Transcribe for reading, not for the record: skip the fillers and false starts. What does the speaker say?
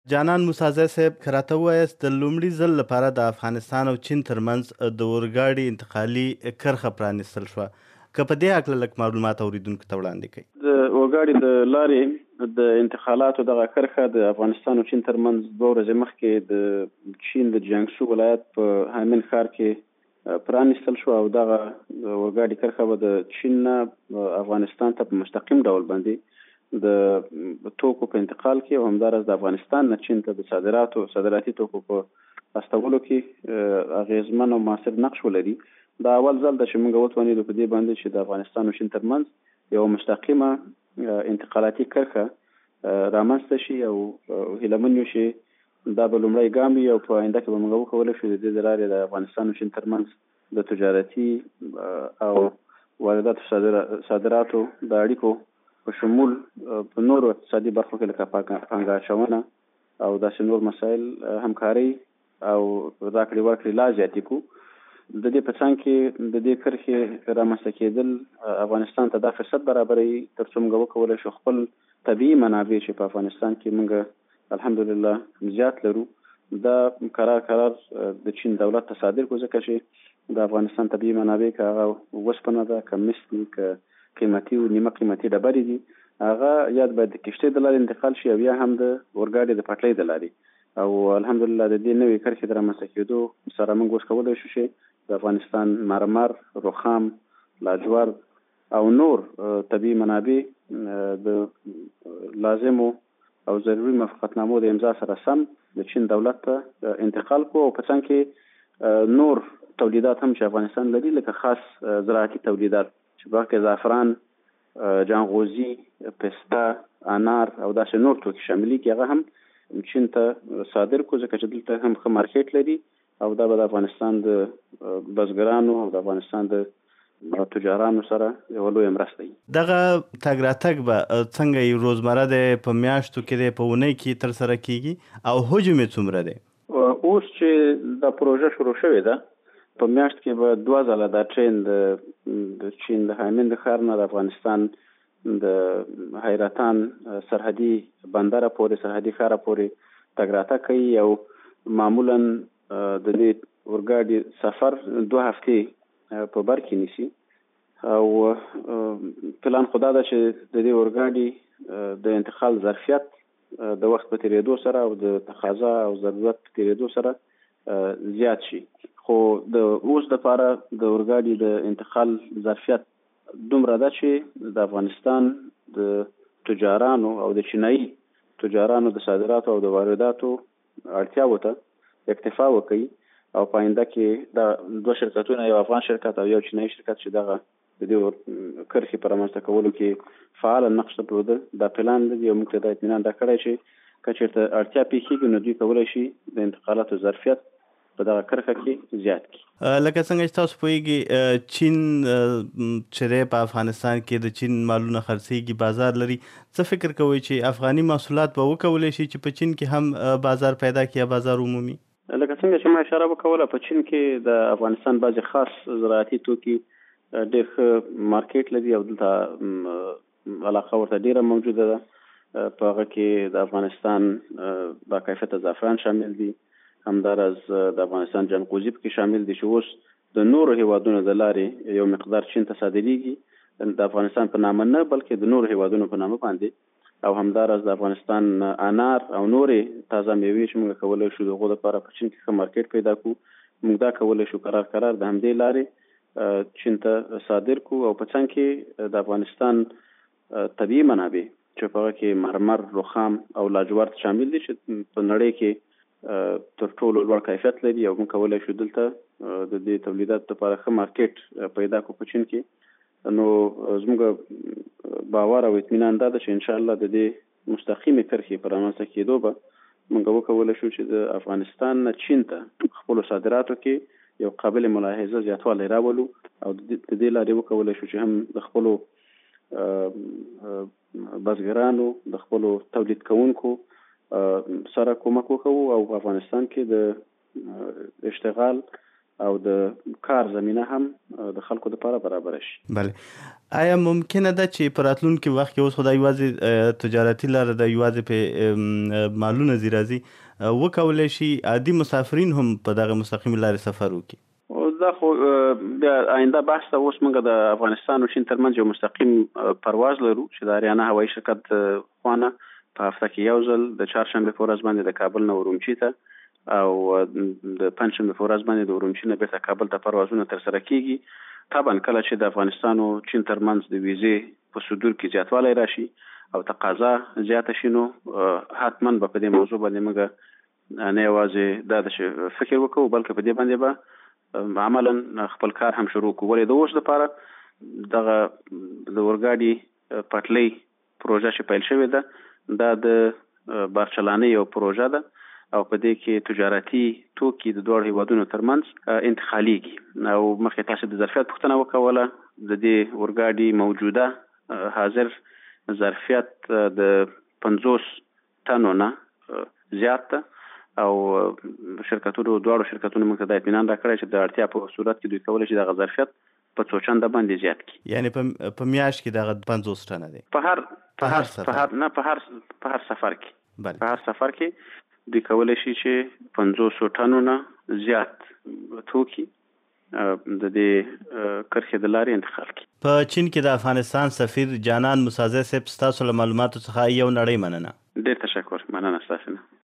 جانان موسازی صاحب که راته ووایاست د لومړي ځل لپاره د افغانستان او چین ترمنځ د اورګاډي انتقالي کرښه پرانیستل شوه. که په دې هکله لږ معلومات اورېدونکو ته وړاندې کړئ. د اورګاډي د لارې د انتقالاتو دغه کرښه د افغانستان او چین ترمنځ 2 ورځې مخکې د چین د جیانګسو ولایت په هامین ښار کې پرانیستل شو او دغه اورګاډي کرښه به د چین نه افغانستان ته په مستقیم ډول باندې د توکو په انتقال کې او همدارس د افغانستان نه چین ته د صادراتي توکو په استولو کې اغیزمن او موثر نقش ولري. دا اول ځل ده چې موږ وتوانېدو په دې باندې چې د افغانستان او چین ترمنځ یو مستقیمه انتقالاتي کرښه رامنځته شي او هیله من یو چې دا به لومړی ګام وي او په آینده کې به موږ وکولی شو د دې د لارې د افغانستان او چین ترمنځ د تجارتي او وارداتو صادراتو د اړیکو په شمول په نورو اقتصادي برخو کې لکه پانګه اچونه او داسې نور مسایل همکاري او راکړې ورکړې لا زیاتې کړو. د دې په څنګ کې د دې کرښې رامنځته کېدل افغانستان ته دا فرصت برابروي تر څو موږ وکولی شو خپل طبیعي منابع چې په افغانستان کې موږ الحمدلله زیات لرو دا قرار د چین دولت ته صادر کړو، ځکه چې د افغانستان طبیعي منابع که هغه وسپنه ده، که مس دي، که قیمتي او نیمه قیمتي ډبرې دي، هغه یا باید د کشتۍ د لارې انتقال شي او یا هم د اورګاډي د پټلۍ د لارې. او الحمدلله د دې نوې کرښې د رامنځته کېدو سره موږ اوس کولی شو چې د افغانستان مرمر، رخام، لاجورد او نور طبیعي منابع د لازمو او ضروري موافقتنامو د امضا سره سم د چین دولت ته انتقال کو. او په څنګ کې نور تولیدات هم چې افغانستان لري لکه خاص زراعتي تولیدات چې په کې زعفران، جانغوزي، پسته، انار او داسې نور توکي شاملي کې هغه هم چین ته صادر کو، ځکه چې دلته هم ښه مارکیټ لري او دا به د افغانستان د بزګرانو او د افغانستان د تجارانو سره یو لوی مرسته وي. دغه تګ راتګ به څنګه یې روزمره دی، په میاشتو کې دی، په اونۍ کې ترسره کیږي او حجم یې څومره دی؟ اوس چې دا پروژه شروع شوې ده په میاشت کې به 2 ځله دا ټرین د چین د هامین د ښار نه د افغانستان د حیرتان سرحدي بندر پورې، سرحدي ښار پورې تګ راتګ کوي او معمولا د دې اورګاډي سفر 2 هفتې په بر کې نیسي. او پلان خدا ده چې د دې اورګاډي د انتقال ظرفیت د وخت په تیریدو سره او د تقاضا او ضرورت په تیریدو سره زیات شي. خو د اوس لپاره د اورګاډي د انتقال ظرفیت دومره ده چې د افغانستان د تجارانو او د چینایي تجارانو د صادراتو او د وارداتو اړتیاوو ته اکتفا وکړي. او په آینده کې دا 2 شرکتونه، یو افغان شرکت او یو چینایي شرکت چې دغه د دې کرښې په رامنځته کولو کې فعال نقش درلوده، دا پلان دی او موږ ته دا اطمینان راکړی چې که چېرته اړتیا پیښیږي نو دوی کولی شي د انتقالاتو ظرفیت په دغه کرښه کې زیات کړي. لکه څنګه چې تاسو پوهیږئ چین چې دی په افغانستان کې د چین مالونه خرڅیږي، بازار لري. څه فکر کوئ چې افغاني محصولات به وکولی شي چې په چین کې هم بازار پیدا کړي یا بازار عمومي؟ لکه څنګه چې ما اشاره وکوله، په چین کې د افغانستان بعضې خاص زراعتي توکي ډېر ښه مارکیټ لري او دلته علاقه ورته ډېره موجوده ده. په هغه کې د افغانستان با کیفیته زعفران شامل دي، همدارز د افغانستان جنغوزي پکې شامل دي چې اوس د نورو هیوادونو د لارې یو مقدار چین ته صادریږي، د افغانستان په نامه نه بلکې د نورو هیوادونو په نامه باندې. او همدارز د افغانستان انار او نورې تازه میوې چې موږ کولی شو د هغو لپاره په چین کې ښه مارکیټ پیدا کړو، موږ دا کولی شو قرار د همدې لارې چین ته صادر کړو. او په څنګ کې د افغانستان طبیعي منابع چې په هغه کې مرمر، رخام او لاجورد شامل دي چې په نړۍ کې تر ټولو لوړ کیفیت لري او موږ کولی شو دلته د دې تولیداتو لپاره ښه مارکیټ پیدا کړو په چین کې. نو زموږ باور او اطمینان دا ده چې انشاءالله د دې مستقیمې کرښې په رامنځته کېدو به موږ وکولی شو چې د افغانستان نه چین ته خپلو صادراتو کې یو قابل ملاحظه زیاتوالی راولو او د دې لارې وکولی شو چې هم د خپلو بزګرانو، د خپلو تولید کوونکو سره کومک وکړو او په افغانستان کې د اشتغال او د کار زمینه هم د خلکو لپاره برابر شي. بله آیا ممکنه ده چې په راتلونکي وخت کې اوس خدای یوازې تجارتي لاره ده یوازې په مالونه ځي راځي وکولی شي عادي مسافرین هم په دغه مستقیم لارې سفر وکړي؟ دا خو د آینده بحث ته اوس موږ د افغانستان او چین ترمنځ یو مستقیم پرواز لرو چې د اریانا هوایي شرکت خوانه په هفته کې یو ځل د چهارشنبې په ورځ باندې د کابل نه ارومچي ته او د پنجشنبې په ورځ باندې د ارومچي نه بیرته کابل ته پروازونه ترسره کیږي. طبعا کله چې د افغانستان او چین ترمنځ د ویزې په صدور کې زیاتوالی راشي او تقاضا زیاته شي نو حتما به په دې موضوع باندې موږ نه یوازې دا د فکر وکړو بلکې په دې باندې به عملا خپل کار هم شروع کړو. ولې د اوس لپاره دغه د اورګاډي پټلۍ پروژه چې پیل شوې ده دا د بارچلانې یو پروژه ده او په دې کې تجارتي توکي د دوه هیوادونو ترمنځ انتقالیږي او مخکې تاسو د ظرفیت پوښتنه وکوله. د دې اورګاډي موجوده حاضر ظرفیت د 50 ټنو نه زیات ده او دوه شرکتونو موږ ته د اطمینان راکړی چې د اړتیا په صورت کې دوی کولی شي دغه ظرفیت په څو چنده باندې زیات کړي. یعنی په میاشت کې دغه 50 ټنه دی په هر سفر کې. بله په هر سفر کې دوی کولی شي چې 500 ټنو نه زیات توکي د دې کرښې د لارې انتقال کړي. په چین کې د افغانستان سفیر جانان مساعده صاحب ستاسو له معلوماتو څخه یو نړۍ مننه. ډېر تشکر. مننه ستاسو نه.